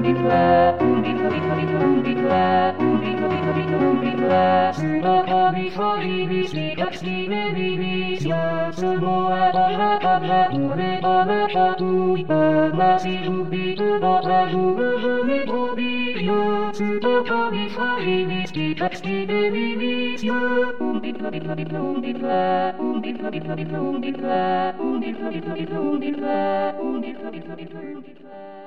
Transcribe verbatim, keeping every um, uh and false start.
Si j'oublie de dans un jour, je n'ai trop bien. C'est un calife fragile, qui t'explique des limitations. On dit la vie, la vie, on dit la, on dit la vie, la vie, on dit la, on dit la vie, la vie, on dit la, on dit la vie, la vie, on dit la.